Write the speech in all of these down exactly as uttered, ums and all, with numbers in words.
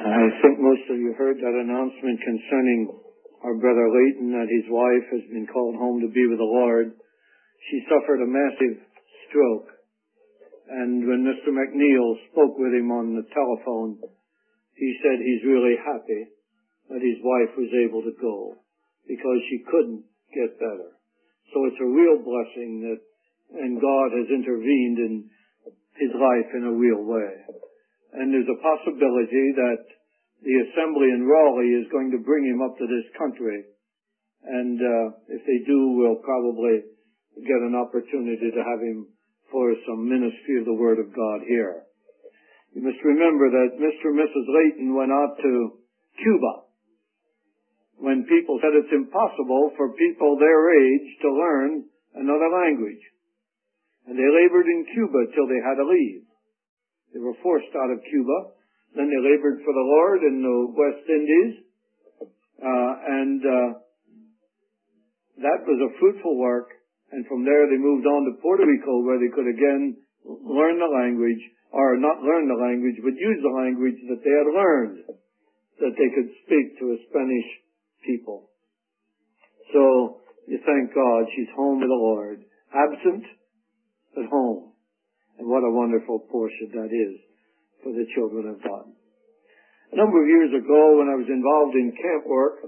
I think most of you heard that announcement concerning our brother Leighton, that his wife has been called home to be with the Lord. She suffered a massive stroke. And when Mister McNeil spoke with him on the telephone, he said he's really happy that his wife was able to go because she couldn't get better. So it's a real blessing that, and God has intervened in his life in a real way. And there's a possibility that the assembly in Raleigh is going to bring him up to this country. And uh, if they do, we'll probably get an opportunity to have him for some ministry of the Word of God here. You must remember that Mister and Missus Leighton went out to Cuba when people said it's impossible for people their age to learn another language. And they labored in Cuba till they had to leave. They were forced out of Cuba. Then they labored for the Lord in the West Indies. Uh, and uh, that was a fruitful work. And from there they moved on to Puerto Rico, where they could again learn the language, or not learn the language, but use the language that they had learned, that they could speak to a Spanish people. So you thank God she's home with the Lord, absent at home. And what a wonderful portion that is for the children of God. A number of years ago, when I was involved in camp work,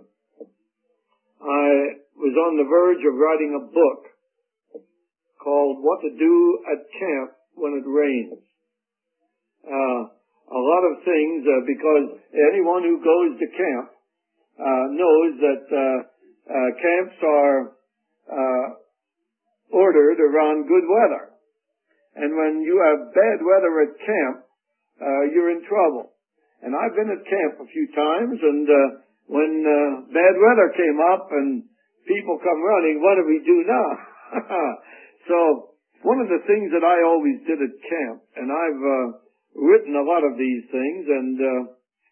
I was on the verge of writing a book called What to Do at Camp When It Rains. Uh, a lot of things, uh, because anyone who goes to camp uh, knows that uh, uh, camps are uh, ordered around good weather. And when you have bad weather at camp, uh, you're in trouble. And I've been at camp a few times, and uh, when uh, bad weather came up and people come running, what do we do now? So one of the things that I always did at camp, and I've uh, written a lot of these things, and uh,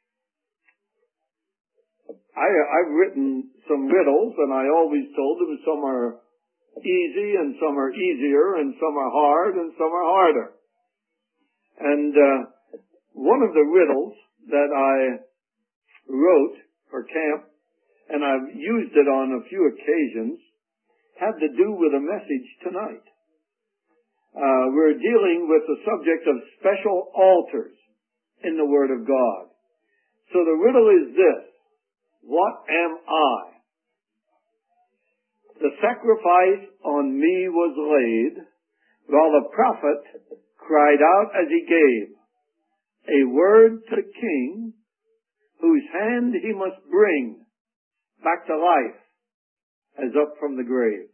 I, I've written some riddles, and I always told them some are easy, and some are easier, and some are hard, and some are harder. And uh, one of the riddles that I wrote for camp, and I've used it on a few occasions, had to do with a message tonight. Uh, we're dealing with the subject of special altars in the Word of God. So the riddle is this: what am I? The sacrifice on me was laid, while the prophet cried out as he gave a word to the king, whose hand he must bring back to life as up from the grave.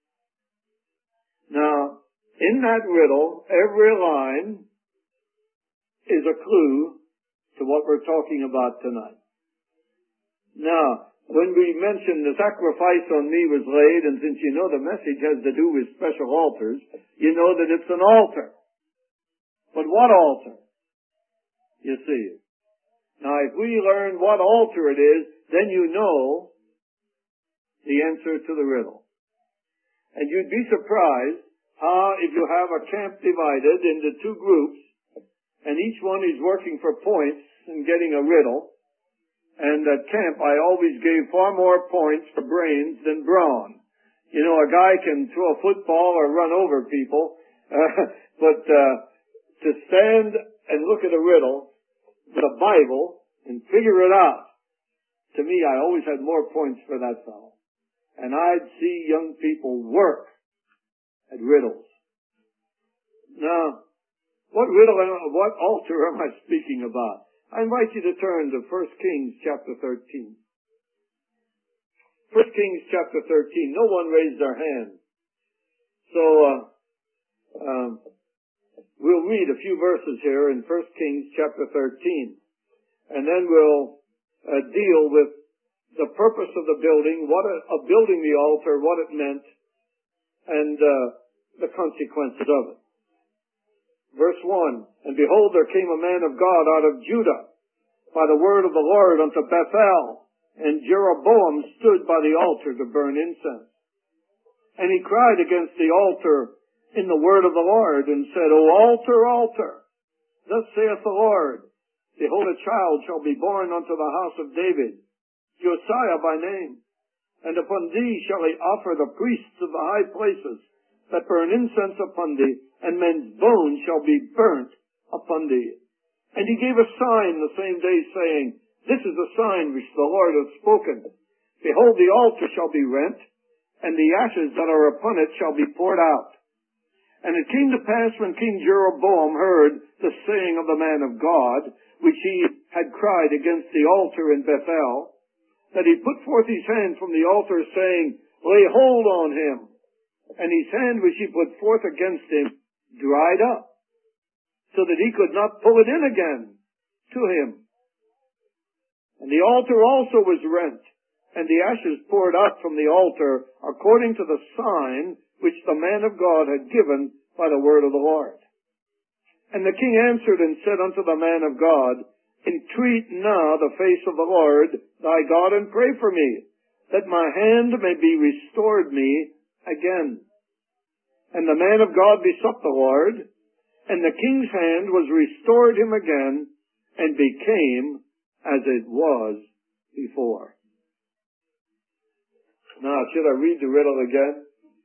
Now, in that riddle, every line is a clue to what we're talking about tonight. Now, when we mention the sacrifice on me was laid, and since you know the message has to do with special altars, you know that it's an altar. But what altar? You see. Now, if we learn what altar it is, then you know the answer to the riddle. And you'd be surprised how, if you have a camp divided into two groups, and each one is working for points and getting a riddle, and at camp I always gave far more points for brains than brawn. You know, a guy can throw a football or run over people, uh, but uh, to stand and look at a riddle with a Bible and figure it out, to me I always had more points for that fellow. And I'd see young people work at riddles. Now, what riddle, what altar am I speaking about? I invite you to turn to First Kings chapter thirteen. First Kings chapter thirteen. No one raised their hand. So, uh, um, we'll read a few verses here in First Kings chapter thirteen. And then we'll uh, deal with the purpose of the building, what a, of building the altar, what it meant, and uh, the consequences of it. Verse one, and behold, there came a man of God out of Judah by the word of the Lord unto Bethel, and Jeroboam stood by the altar to burn incense. And he cried against the altar in the word of the Lord, and said, O altar, altar, thus saith the Lord, Behold, a child shall be born unto the house of David, Josiah by name. And upon thee shall he offer the priests of the high places, that burn incense upon thee, and men's bones shall be burnt upon thee. And he gave a sign the same day, saying, This is the sign which the Lord hath spoken. Behold, the altar shall be rent, and the ashes that are upon it shall be poured out. And it came to pass, when King Jeroboam heard the saying of the man of God, which he had cried against the altar in Bethel, that he put forth his hand from the altar, saying, Lay hold on him. And his hand which he put forth against him dried up, so that he could not pull it in again to him. And the altar also was rent, and the ashes poured out from the altar, according to the sign which the man of God had given by the word of the Lord. And the king answered and said unto the man of God, Entreat now the face of the Lord thy God, and pray for me, that my hand may be restored me again. And the man of God besought the Lord, and the king's hand was restored him again, and became as it was before. Now, should I read the riddle again?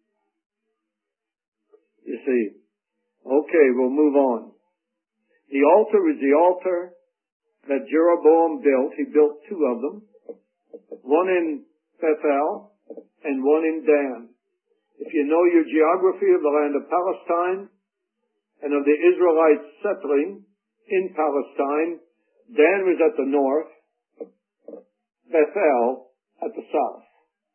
You see. Okay, we'll move on. The altar is the altar that Jeroboam built. He built two of them. One in Bethel and one in Dan. If you know your geography of the land of Palestine and of the Israelites settling in Palestine, Dan was at the north, Bethel at the south.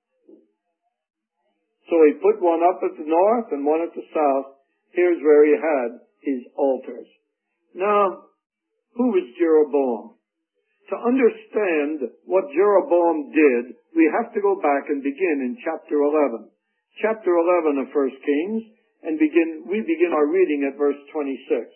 So he put one up at the north and one at the south. Here's where he had his altars. Now, who was Jeroboam? To understand what Jeroboam did, we have to go back and begin in chapter eleven. Chapter eleven of First Kings, and begin, we begin our reading at verse twenty-six.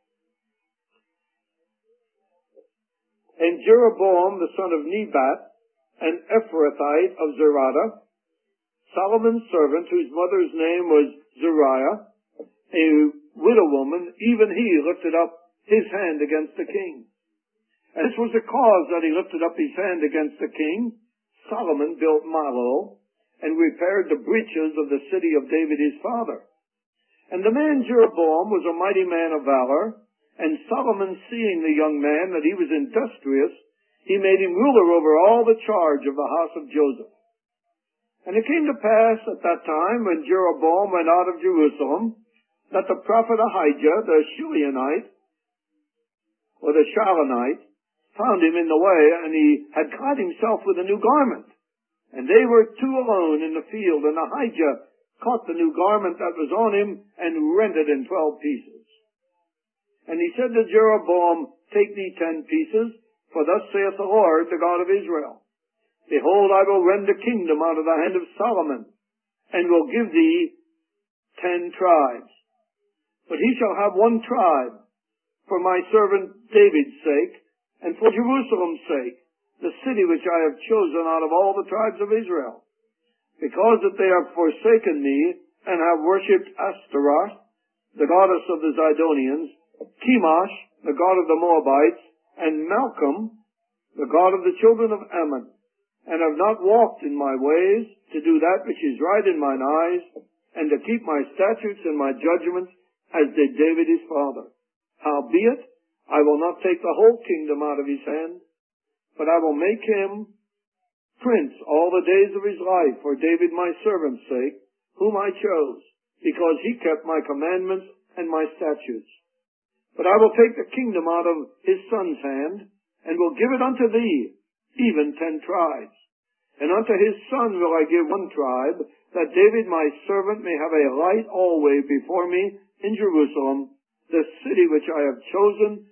And Jeroboam, the son of Nebat, an Ephrathite of Zerada, Solomon's servant, whose mother's name was Zuriah, a widow woman, even he lifted up his hand against the king. And this was the cause that he lifted up his hand against the king. Solomon built Millo, and repaired the breaches of the city of David his father. And the man Jeroboam was a mighty man of valor, and Solomon, seeing the young man that he was industrious, he made him ruler over all the charge of the house of Joseph. And it came to pass at that time, when Jeroboam went out of Jerusalem, that the prophet Ahijah, the Shilonite, or the Shilonite, found him in the way, and he had clad himself with a new garment. And they were two alone in the field, and Ahijah caught the new garment that was on him, and rent it in twelve pieces. And he said to Jeroboam, Take thee ten pieces, for thus saith the Lord, the God of Israel, Behold, I will rend the kingdom out of the hand of Solomon, and will give thee ten tribes. But he shall have one tribe, for my servant David's sake, and for Jerusalem's sake, the city which I have chosen out of all the tribes of Israel. Because that they have forsaken me, and have worshipped Ashtaroth, the goddess of the Zidonians, Chemosh, the god of the Moabites, and Malcham, the god of the children of Ammon, and have not walked in my ways, to do that which is right in mine eyes, and to keep my statutes and my judgments, as did David his father. Howbeit, I will not take the whole kingdom out of his hand, but I will make him prince all the days of his life, for David my servant's sake, whom I chose, because he kept my commandments and my statutes. But I will take the kingdom out of his son's hand, and will give it unto thee, even ten tribes. And unto his son will I give one tribe, that David my servant may have a light always before me in Jerusalem, the city which I have chosen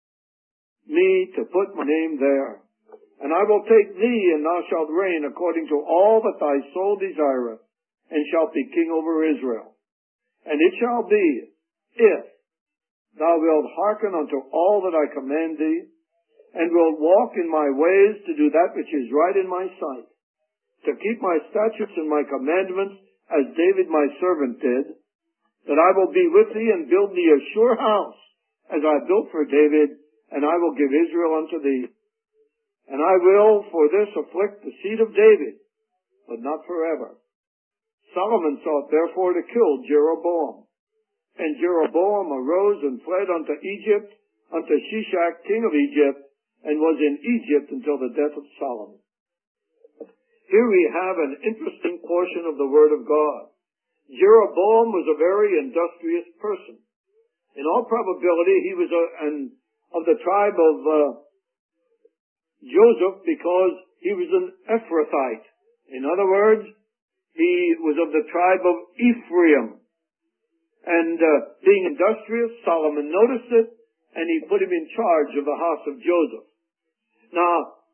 me to put my name there. And I will take thee, and thou shalt reign according to all that thy soul desireth, and shalt be king over Israel. And it shall be, if thou wilt hearken unto all that I command thee, and wilt walk in my ways to do that which is right in my sight, to keep my statutes and my commandments, as David my servant did, that I will be with thee and build thee a sure house, as I built for David, and I will give Israel unto thee. And I will for this afflict the seed of David, but not forever. Solomon sought therefore to kill Jeroboam. And Jeroboam arose and fled unto Egypt, unto Shishak king of Egypt, and was in Egypt until the death of Solomon. Here we have an interesting portion of the Word of God. Jeroboam was a very industrious person. In all probability, he was a, an, of the tribe of uh, Joseph because he was an Ephrathite. In other words, he was of the tribe of Ephraim. And uh, being industrious, Solomon noticed it, and he put him in charge of the house of Joseph. Now,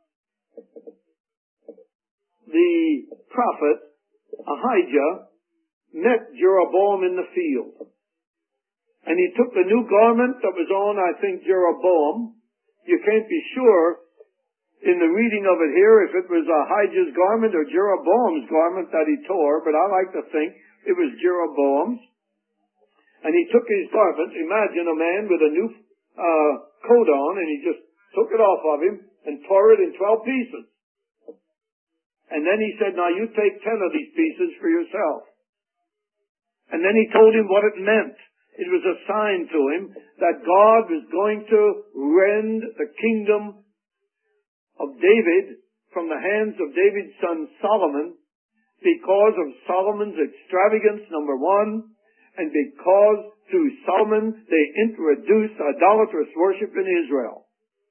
the prophet Ahijah met Jeroboam in the field. And he took the new garment that was on, I think, Jeroboam. You can't be sure in the reading of it here if it was Ahijah's garment or Jeroboam's garment that he tore, but I like to think it was Jeroboam's. And he took his garment. Imagine a man with a new uh, coat on, and he just took it off of him and tore it in twelve pieces. And then he said, now you take ten of these pieces for yourself. And then he told him what it meant. It was a sign to him that God was going to rend the kingdom of David from the hands of David's son Solomon because of Solomon's extravagance, number one, and because through Solomon they introduced idolatrous worship in Israel.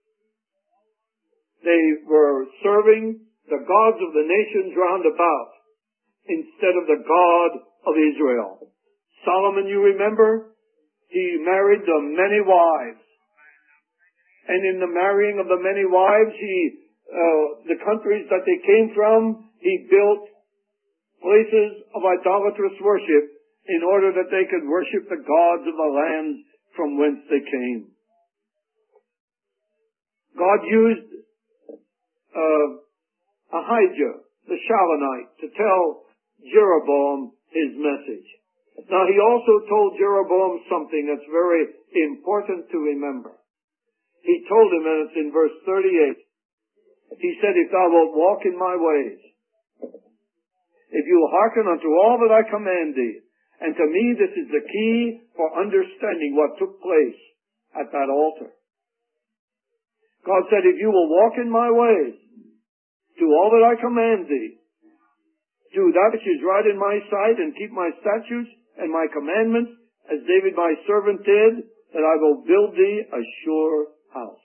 They were serving the gods of the nations round about instead of the God of Israel. Solomon, you remember, he married the many wives. And in the marrying of the many wives, he, uh, the countries that they came from, he built places of idolatrous worship in order that they could worship the gods of the lands from whence they came. God used uh, Ahijah, the Shilonite, to tell Jeroboam his message. Now, he also told Jeroboam something that's very important to remember. He told him, and it's in verse thirty-eight, he said, if thou wilt walk in my ways, if you will hearken unto all that I command thee, and to me this is the key for understanding what took place at that altar. God said, if you will walk in my ways, do all that I command thee, do that which is right in my sight, and keep my statutes and my commandments, as David my servant did, that I will build thee a sure house.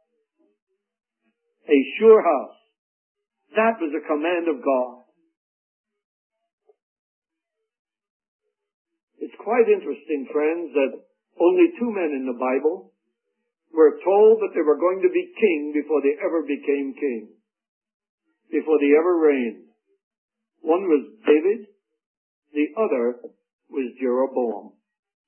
A sure house. That was a command of God. It's quite interesting, friends, that only two men in the Bible were told that they were going to be king before they ever became king, before they ever reigned. One was David, the other was Jeroboam.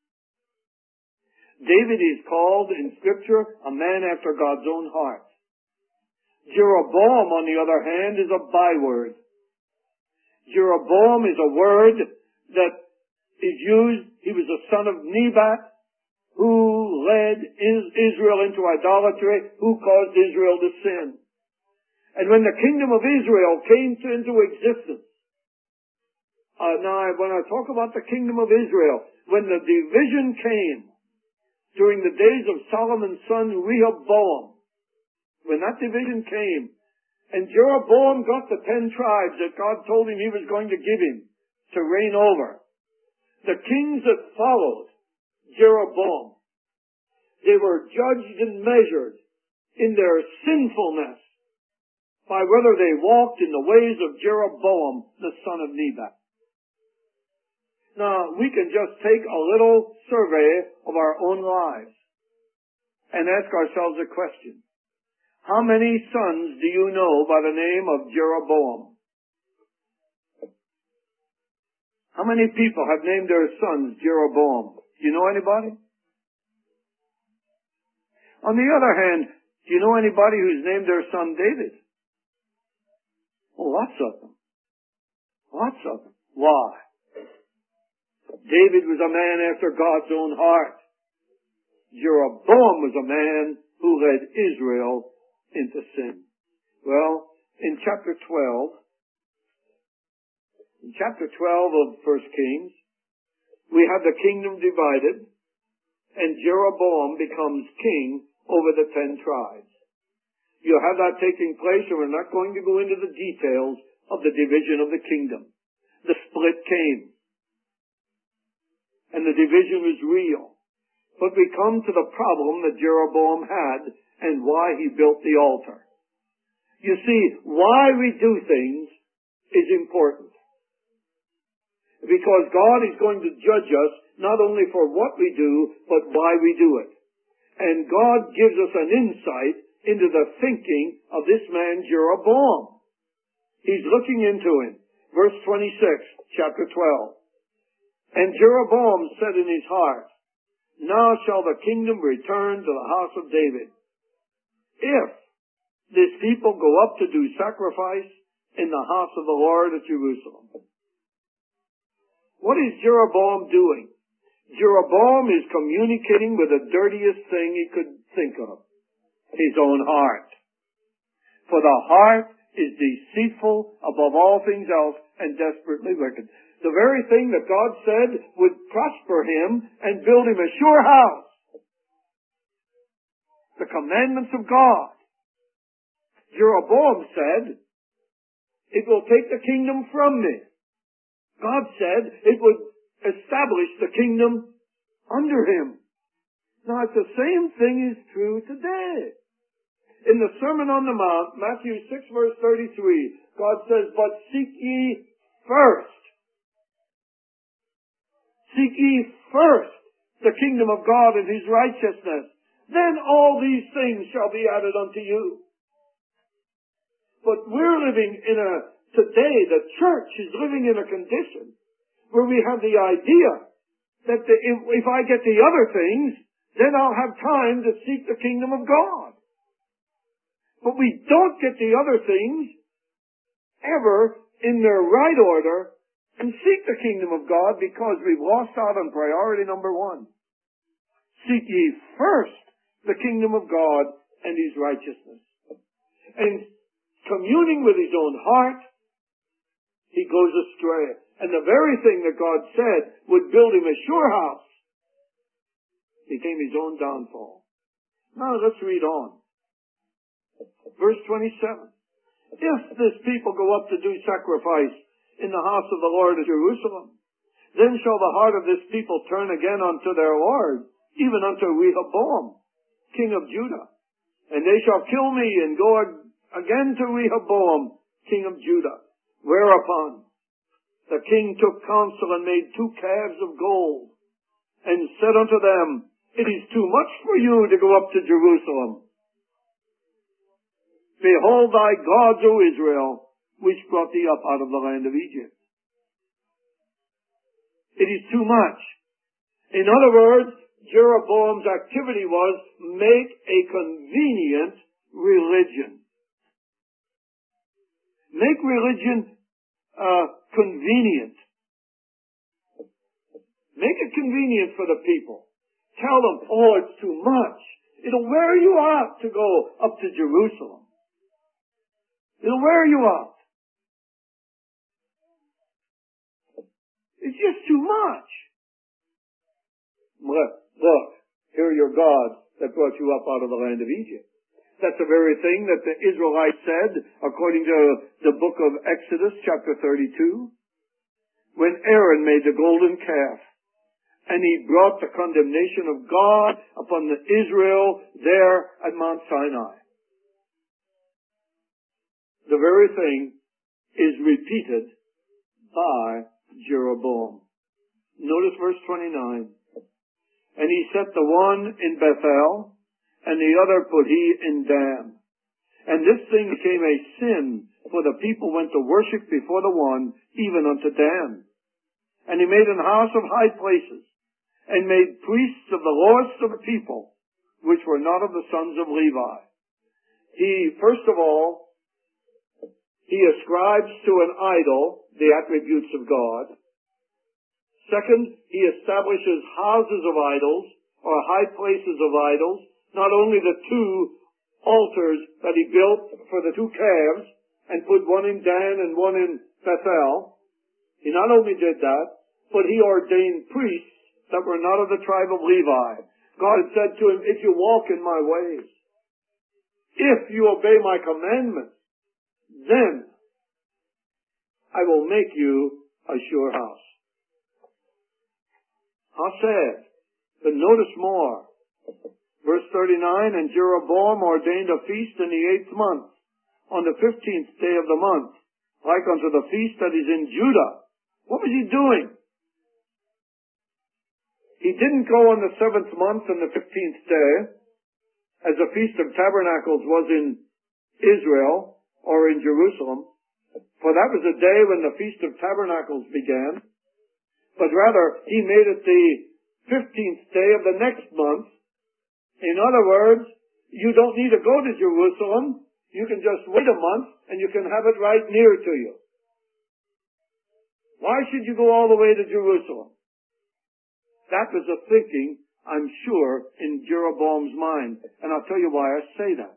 David is called in Scripture a man after God's own heart. Jeroboam, on the other hand, is a byword. Jeroboam is a word that is used. He was a son of Nebat, who led Israel into idolatry, who caused Israel to sin. And when the kingdom of Israel came to, into existence, uh, now when I talk about the kingdom of Israel, when the division came during the days of Solomon's son Rehoboam, when that division came, and Jeroboam got the ten tribes that God told him he was going to give him to reign over, the kings that followed Jeroboam, they were judged and measured in their sinfulness by whether they walked in the ways of Jeroboam, the son of Nebat. Now, we can just take a little survey of our own lives and ask ourselves a question. How many sons do you know by the name of Jeroboam? How many people have named their sons Jeroboam? Do you know anybody? On the other hand, do you know anybody who's named their son David? Oh, lots of them. Lots of them. Why? David was a man after God's own heart. Jeroboam was a man who led Israel into sin. Well, in chapter twelve, in chapter twelve of First Kings, we have the kingdom divided, and Jeroboam becomes king over the ten tribes. You have that taking place, and we're not going to go into the details of the division of the kingdom. The split came, and the division was real. But we come to the problem that Jeroboam had and why he built the altar. You see, why we do things is important. Because God is going to judge us not only for what we do, but why we do it. And God gives us an insight into the thinking of this man Jeroboam. He's looking into him. Verse twenty-six, chapter twelve. And Jeroboam said in his heart, now shall the kingdom return to the house of David, if this people go up to do sacrifice in the house of the Lord at Jerusalem. What is Jeroboam doing? Jeroboam is communicating with the dirtiest thing he could think of, his own heart. For the heart is deceitful above all things else and desperately wicked. The very thing that God said would prosper him and build him a sure house. The commandments of God. Jeroboam said, it will take the kingdom from me. God said it would establish the kingdom under him. Now, it's the same thing is true today. In the Sermon on the Mount, Matthew six, verse thirty-three, God says, but seek ye first. Seek ye first the kingdom of God and his righteousness. Then all these things shall be added unto you. But we're living in a, today the church is living in a condition where we have the idea that the, if, if I get the other things, then I'll have time to seek the kingdom of God. But we don't get the other things ever in their right order and seek the kingdom of God because we've lost out on priority number one. Seek ye first the kingdom of God and his righteousness. And communing with his own heart, he goes astray. And the very thing that God said would build him a sure house became his own downfall. Now let's read on. Verse twenty-seven. If this people go up to do sacrifice in the house of the Lord at Jerusalem, then shall the heart of this people turn again unto their Lord, even unto Rehoboam, king of Judah. And they shall kill me and go again to Rehoboam, king of Judah. Whereupon the king took counsel and made two calves of gold, and said unto them, it is too much for you to go up to Jerusalem. Behold thy gods, O Israel, which brought thee up out of the land of Egypt. It is too much. In other words, Jeroboam's activity was make a convenient religion. Make religion uh, convenient. Make it convenient for the people. Tell them, oh, it's too much. It'll wear you out to go up to Jerusalem. It'll wear you out. It's just too much. Look, here are your gods that brought you up out of the land of Egypt. That's the very thing that the Israelites said, according to the book of Exodus, chapter thirty-two, when Aaron made the golden calf, and he brought the condemnation of God upon the Israel there at Mount Sinai. The very thing is repeated by Jeroboam. Notice verse twenty-nine. And he set the one in Bethel, and the other put he in Dan. And this thing became a sin, for the people went to worship before the one, even unto Dan. And he made an house of high places, and made priests of the lowest of the people, which were not of the sons of Levi. He, first of all, he ascribes to an idol the attributes of God. Second, he establishes houses of idols, or high places of idols, not only the two altars that he built for the two calves and put one in Dan and one in Bethel. He not only did that, but he ordained priests that were not of the tribe of Levi. God had said to him, if you walk in my ways, if you obey my commandments, then I will make you a sure house. How sad. But notice more. Verse thirty-nine, and Jeroboam ordained a feast in the eighth month, on the fifteenth day of the month, like unto the feast that is in Judah. What was he doing? He didn't go on the seventh month and the fifteenth day, as the Feast of Tabernacles was in Israel or in Jerusalem, for that was the day when the Feast of Tabernacles began, but rather he made it the fifteenth day of the next month. In other words, you don't need to go to Jerusalem. You can just wait a month and you can have it right near to you. Why should you go all the way to Jerusalem? That was the thinking, I'm sure, in Jeroboam's mind. And I'll tell you why I say that.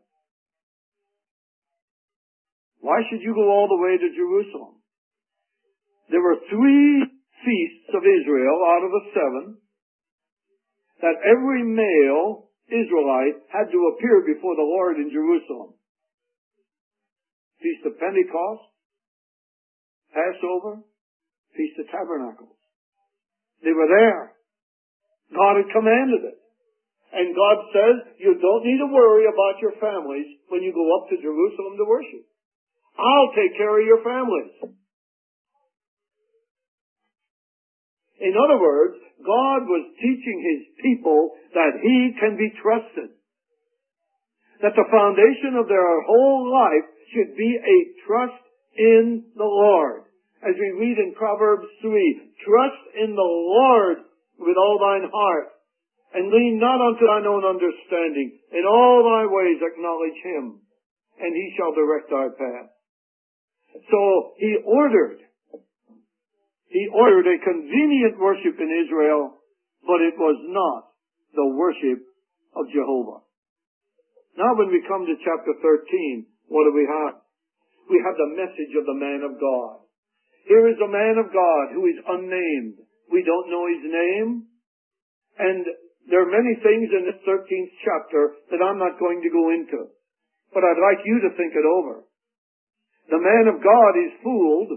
Why should you go all the way to Jerusalem? There were three feasts of Israel out of the seven that every male Israelite had to appear before the Lord in Jerusalem. Feast of Pentecost, Passover, Feast of Tabernacles. They were there. God had commanded it. And God says, you don't need to worry about your families when you go up to Jerusalem to worship. I'll take care of your families. In other words, God was teaching His people that He can be trusted. That the foundation of their whole life should be a trust in the Lord. As we read in Proverbs three, trust in the Lord with all thine heart, and lean not unto thine own understanding. In all thy ways acknowledge Him, and He shall direct thy path. So He ordered, He ordered a convenient worship in Israel, but it was not the worship of Jehovah. Now when we come to chapter thirteen, what do we have? We have the message of the man of God. Here is a man of God who is unnamed. We don't know his name. And there are many things in this thirteenth chapter that I'm not going to go into. But I'd like you to think it over. The man of God is fooled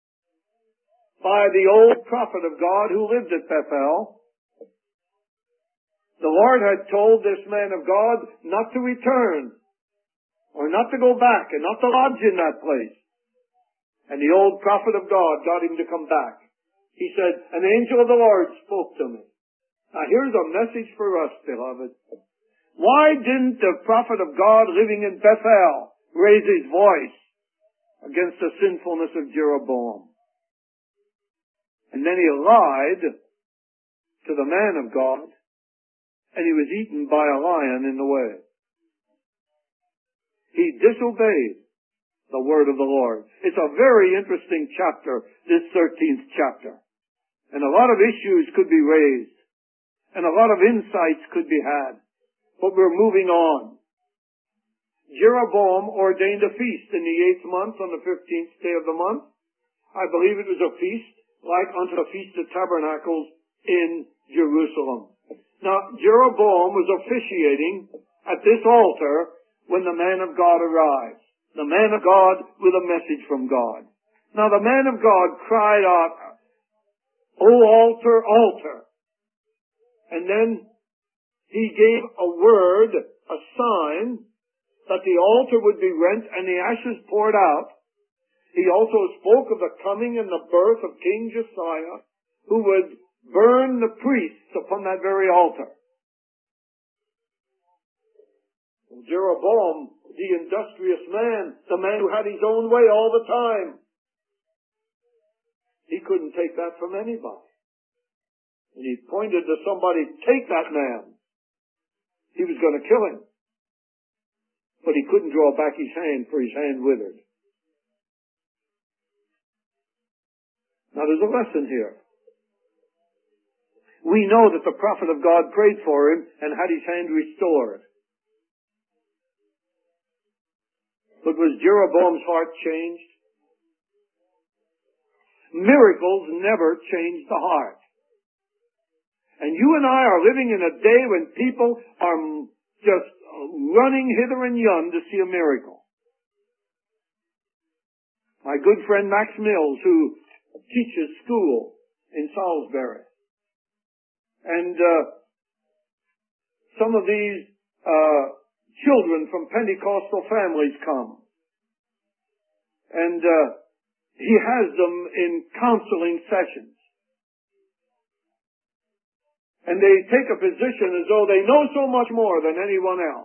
by the old prophet of God who lived at Bethel. The Lord had told this man of God not to return, or not to go back, and not to lodge in that place. And the old prophet of God got him to come back. He said, an angel of the Lord spoke to me. Now here's a message for us, beloved. Why didn't the prophet of God living in Bethel raise his voice against the sinfulness of Jeroboam? And then he lied to the man of God, and he was eaten by a lion in the way. He disobeyed the word of the Lord. It's a very interesting chapter, this thirteenth chapter. And a lot of issues could be raised. And a lot of insights could be had. But we're moving on. Jeroboam ordained a feast in the eighth month on the fifteenth day of the month. I believe it was a feast like unto the Feast of Tabernacles in Jerusalem. Now, Jeroboam was officiating at this altar when the man of God arrives. The man of God with a message from God. Now, the man of God cried out, O altar, altar. And then he gave a word, a sign, that the altar would be rent and the ashes poured out. He also spoke of the coming and the birth of King Josiah, who would burn the priests upon that very altar. Jeroboam, the industrious man, the man who had his own way all the time, he couldn't take that from anybody. And he pointed to somebody, take that man. He was going to kill him. But he couldn't draw back his hand, for his hand withered. Now there's a lesson here. We know that the prophet of God prayed for him and had his hand restored. But was Jeroboam's heart changed? Miracles never change the heart. And you and I are living in a day when people are just running hither and yon to see a miracle. My good friend Max Mills, who teaches school in Salisbury, and uh, some of these uh, children from Pentecostal families come, and uh, he has them in counseling sessions. And they take a position as though they know so much more than anyone else.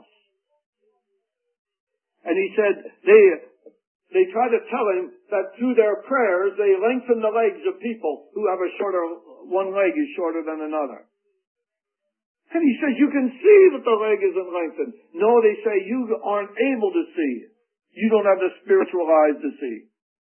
And he said they they try to tell him that through their prayers they lengthen the legs of people who have a shorter, one leg is shorter than another. And he says, you can see that the leg isn't lengthened. No, they say, you aren't able to see. You don't have the spiritual eyes to see.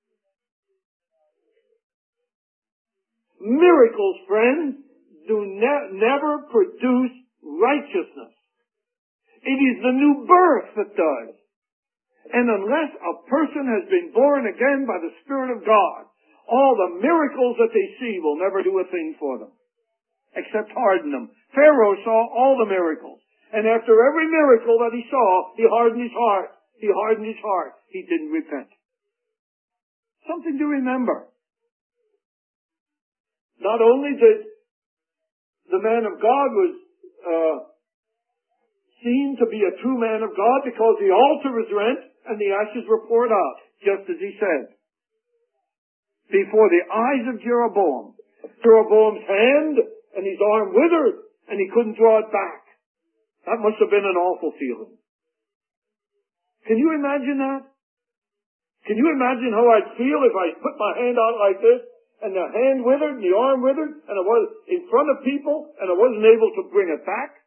Miracles, friends, do ne- never produce righteousness. It is the new birth that does. And unless a person has been born again by the Spirit of God, all the miracles that they see will never do a thing for them, except harden them. Pharaoh saw all the miracles. And after every miracle that he saw, he hardened his heart. He hardened his heart. He didn't repent. Something to remember. Not only did the man of God was uh, seen to be a true man of God because the altar was rent and the ashes were poured out, just as he said. Before the eyes of Jeroboam, Jeroboam's hand and his arm withered and he couldn't draw it back. That must have been an awful feeling. Can you imagine that? Can you imagine how I'd feel if I put my hand out like this and the hand withered and the arm withered and I was in front of people and I wasn't able to bring it back?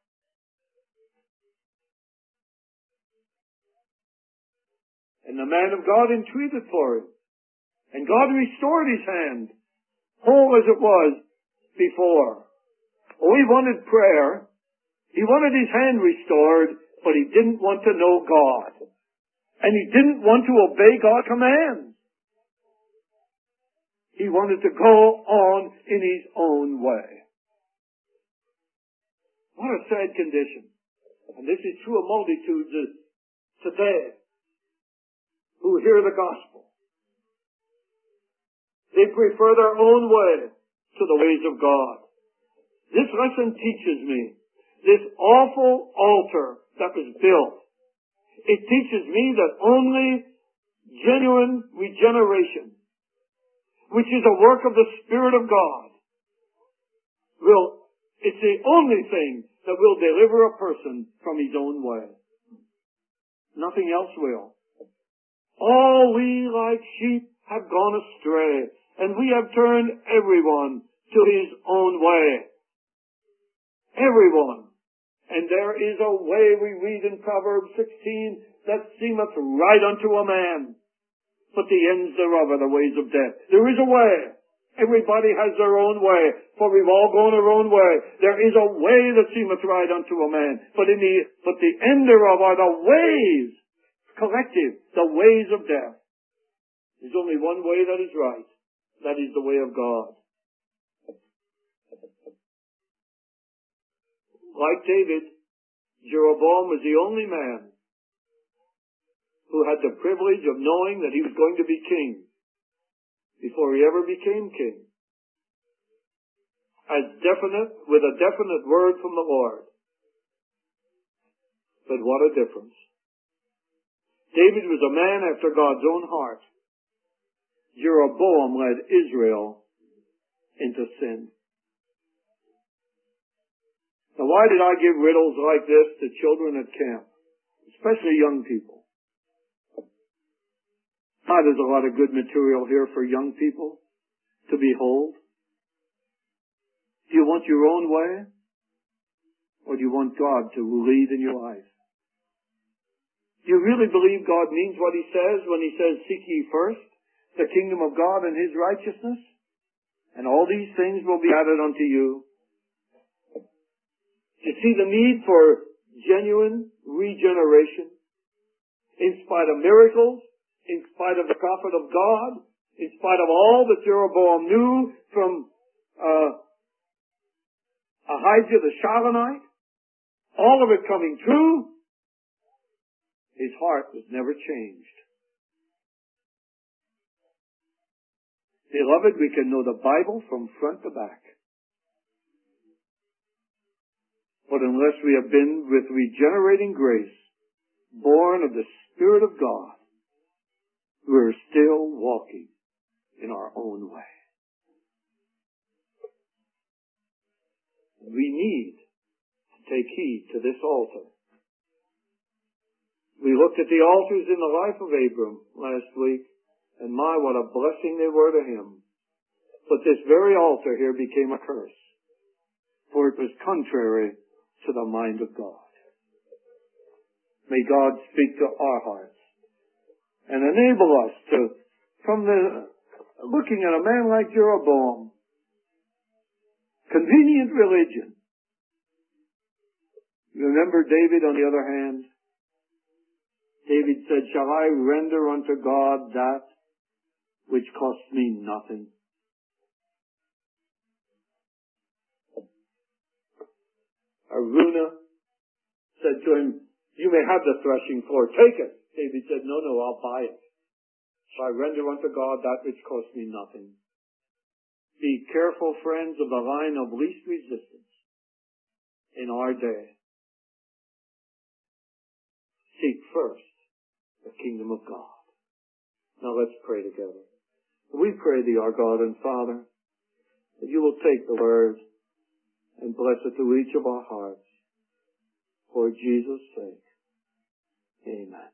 And the man of God entreated for him. And God restored his hand, whole as it was before. Oh, he wanted prayer. He wanted his hand restored, but he didn't want to know God. And he didn't want to obey God's commands. He wanted to go on in his own way. What a sad condition. And this is true of multitudes today who hear the gospel. They prefer their own way to the ways of God. This lesson teaches me this awful altar that was built. It teaches me that only genuine regeneration, which is a work of the Spirit of God, will, it's the only thing that will deliver a person from his own way. Nothing else will. All we like sheep have gone astray, and we have turned everyone to his own way. Everyone. And there is a way, we read in Proverbs sixteen, that seemeth right unto a man, but the ends thereof are the ways of death. There is a way. Everybody has their own way, for we've all gone our own way. There is a way that seemeth right unto a man, but in the but the end thereof are the ways, collective, the ways of death. There's only one way that is right. That is the way of God. Like David, Jeroboam was the only man who had the privilege of knowing that he was going to be king before he ever became king. As definite, with a definite word from the Lord. But what a difference. David was a man after God's own heart. Jeroboam led Israel into sin. Now, why did I give riddles like this to children at camp? Especially young people. Ah, there's a lot of good material here for young people to behold. Do you want your own way? Or do you want God to lead in your life? Do you really believe God means what he says when he says, seek ye first the kingdom of God and his righteousness? And all these things will be added unto you. You see the need for genuine regeneration? in spite of miracles, in spite of the prophet of God, in spite of all that Jeroboam knew from uh, Ahijah the Shilonite, all of it coming true, his heart was never changed. Beloved, we can know the Bible from front to back. But unless we have been with regenerating grace, born of the Spirit of God, we're still walking in our own way. We need to take heed to this altar. We looked at the altars in the life of Abram last week, and my, what a blessing they were to him. But this very altar here became a curse, for it was contrary to the mind of God. May God speak to our hearts and enable us to, from the, looking at a man like Jeroboam, convenient religion. Remember David, on the other hand? David said, shall I render unto God that which costs me nothing? Araunah said to him, you may have the threshing floor, take it. David said, no, no, I'll buy it. Shall I render unto God that which costs me nothing? Be careful, friends, of the line of least resistance in our day. Seek first the kingdom of God. Now let's pray together. We pray thee, our God and Father, that you will take the word and bless it to each of our hearts. For Jesus' sake. Amen.